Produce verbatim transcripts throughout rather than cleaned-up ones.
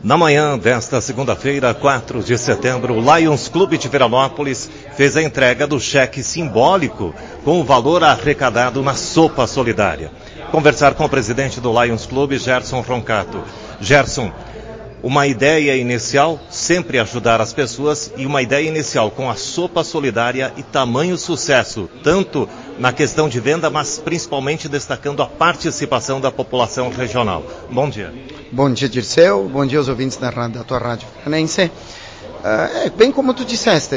Na manhã desta segunda-feira, quatro de setembro, o Lions Clube de Veranópolis fez a entrega do cheque simbólico com o valor arrecadado na sopa solidária. Conversar com o presidente do Lions Clube, Gerson Roncato. Gerson, uma ideia inicial, sempre ajudar as pessoas, e uma ideia inicial com a sopa solidária e tamanho sucesso, tanto na questão de venda, mas principalmente destacando a participação da população regional. Bom dia. Bom dia, Dirceu. Bom dia aos ouvintes da, da tua rádio veranense. Uh, é, bem como tu disseste,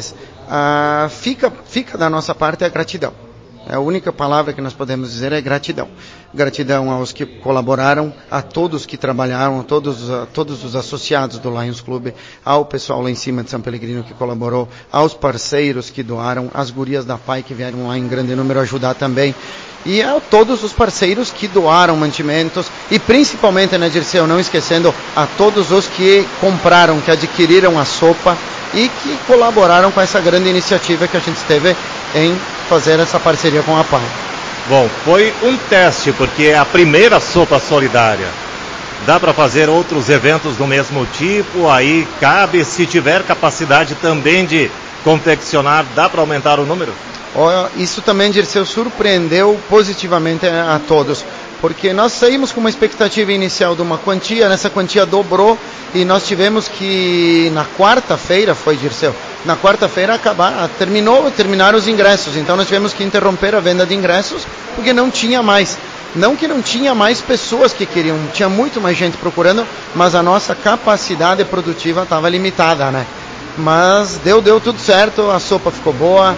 uh, fica, fica da nossa parte a gratidão. A única palavra que nós podemos dizer é gratidão. Gratidão aos que colaboraram, a todos que trabalharam, a todos, a todos os associados do Lions Clube, ao pessoal lá em cima de São Pelegrino que colaborou, aos parceiros que doaram, às gurias da P A I que vieram lá em grande número ajudar também, e a todos os parceiros que doaram mantimentos, e principalmente, né, Dirceu, não esquecendo a todos os que compraram, que adquiriram a sopa e que colaboraram com essa grande iniciativa que a gente teve em fazer essa parceria com a P A I. Bom, foi um teste, porque é a primeira sopa solidária. Dá para fazer outros eventos do mesmo tipo? Aí cabe, se tiver capacidade também de confeccionar, dá para aumentar o número? Isso também, Dirceu, surpreendeu positivamente a todos, porque nós saímos com uma expectativa inicial de uma quantia, nessa quantia dobrou, e nós tivemos que, na quarta-feira, foi, Dirceu, na quarta-feira acabar, terminou, terminaram os ingressos, então nós tivemos que interromper a venda de ingressos, porque não tinha mais. Não que não tinha mais pessoas que queriam, tinha muito mais gente procurando, mas a nossa capacidade produtiva estava limitada, né? Mas deu, deu tudo certo, a sopa ficou boa,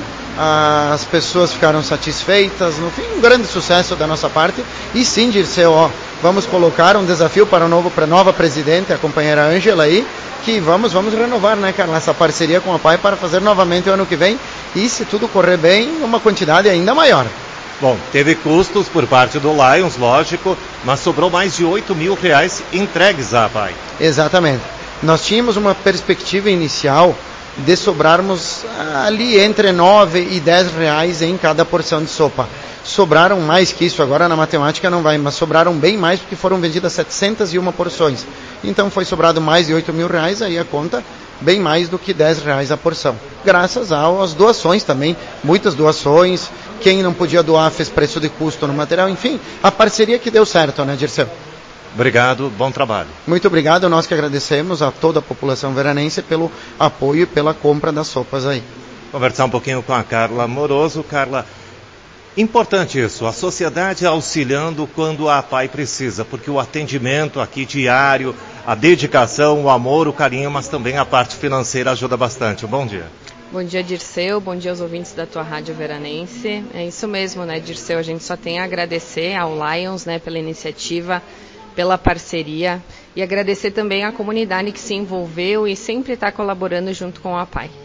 as pessoas ficaram satisfeitas, no fim, um grande sucesso da nossa parte. E sim, Dirceu, ó, vamos colocar um desafio para a novo, para a nova presidente, a companheira Ângela aí, que vamos, vamos renovar, né, Carla, essa parceria com a P A I para fazer novamente o ano que vem, e se tudo correr bem, uma quantidade ainda maior. Bom, teve custos por parte do Lions, lógico, mas sobrou mais de oito mil reais entregues à P A I. Exatamente. Nós tínhamos uma perspectiva inicial de sobrarmos ali entre nove e dez reais em cada porção de sopa. Sobraram mais que isso, agora na matemática não vai, mas sobraram bem mais porque foram vendidas setecentas e uma porções. Então foi sobrado mais de oito mil reais, aí a conta bem mais do que dez reais a porção. Graças às doações também, muitas doações, quem não podia doar fez preço de custo no material, enfim, a parceria que deu certo, né, Dirceu? Obrigado, bom trabalho. Muito obrigado, nós que agradecemos a toda a população veranense pelo apoio e pela compra das sopas aí. Conversar um pouquinho com a Carla Moroso. Carla, importante isso, a sociedade auxiliando quando a P A I precisa, porque o atendimento aqui diário, a dedicação, o amor, o carinho, mas também a parte financeira ajuda bastante. Bom dia. Bom dia, Dirceu, bom dia aos ouvintes da tua rádio veranense. É isso mesmo, né, Dirceu, a gente só tem a agradecer ao Lions, né, pela iniciativa, pela parceria, e agradecer também à comunidade que se envolveu e sempre está colaborando junto com a P A I.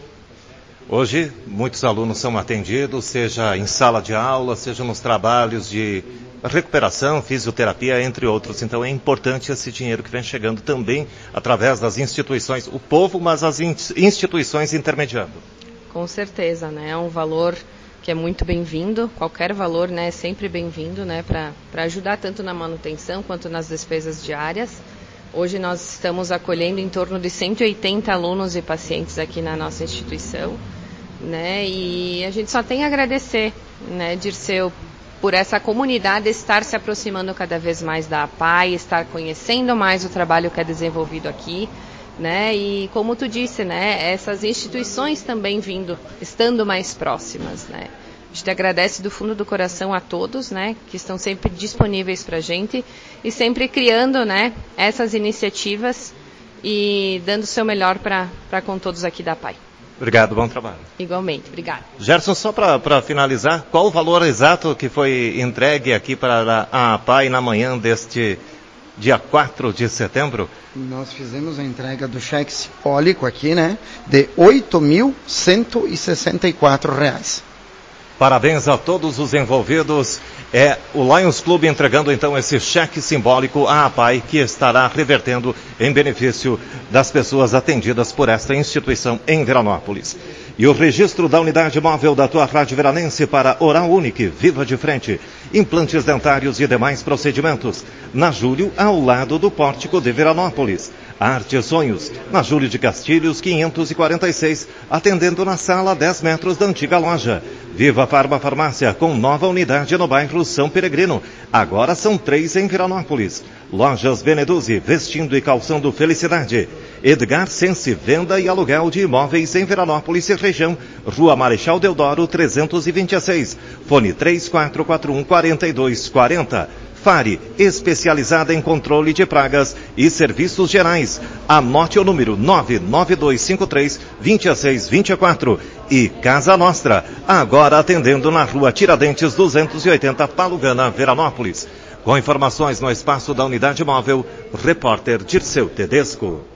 Hoje, muitos alunos são atendidos, seja em sala de aula, seja nos trabalhos de recuperação, fisioterapia, entre outros. Então é importante esse dinheiro que vem chegando também através das instituições, o povo, mas as instituições intermediando. Com certeza, né? É um valor que é muito bem-vindo, qualquer valor, né, é sempre bem-vindo, né, para ajudar tanto na manutenção quanto nas despesas diárias. Hoje nós estamos acolhendo em torno de cento e oitenta alunos e pacientes aqui na nossa instituição, né, e a gente só tem a agradecer, né, Dirceu, por essa comunidade estar se aproximando cada vez mais da P A I, estar conhecendo mais o trabalho que é desenvolvido aqui, né? E como tu disse, né, essas instituições também vindo, estando mais próximas, né? A gente agradece do fundo do coração a todos, né, que estão sempre disponíveis para a gente e sempre criando, né, essas iniciativas e dando o seu melhor para com todos aqui da P A I. Obrigado, bom trabalho. Igualmente, obrigado. Gerson, só para finalizar, qual o valor exato que foi entregue aqui para a P A I na manhã deste dia quatro de setembro? Nós fizemos a entrega do cheque simbólico aqui, né, de oito mil cento e sessenta e quatro reais. Parabéns a todos os envolvidos. É o Lions Clube entregando então esse cheque simbólico à P A I, que estará revertendo em benefício das pessoas atendidas por esta instituição em Veranópolis. E o registro da unidade móvel da tua Rádio Veranense para Oral Unique, Viva de Frente. Implantes dentários e demais procedimentos. Na Júlio, ao lado do Pórtico de Veranópolis. Arte e Sonhos, na Júlio de Castilhos, quinhentos e quarenta e seis, atendendo na sala a dez metros da antiga loja. Viva Farma Farmácia, com nova unidade no bairro São Peregrino. Agora são três em Veranópolis. Lojas Beneduzzi, vestindo e calçando felicidade. Edgar Sense, venda e aluguel de imóveis em Veranópolis e região. Rua Marechal Deodoro, trezentos e vinte e seis. Fone três quatro quatro um, quatro dois quatro zero. Fari, especializada em controle de pragas e serviços gerais. Anote o número nove nove dois cinco três, dois seis dois quatro. E Casa Nostra, agora atendendo na Rua Tiradentes duzentos e oitenta, Palugana, Veranópolis. Com informações no espaço da unidade móvel, repórter Dirceu Tedesco.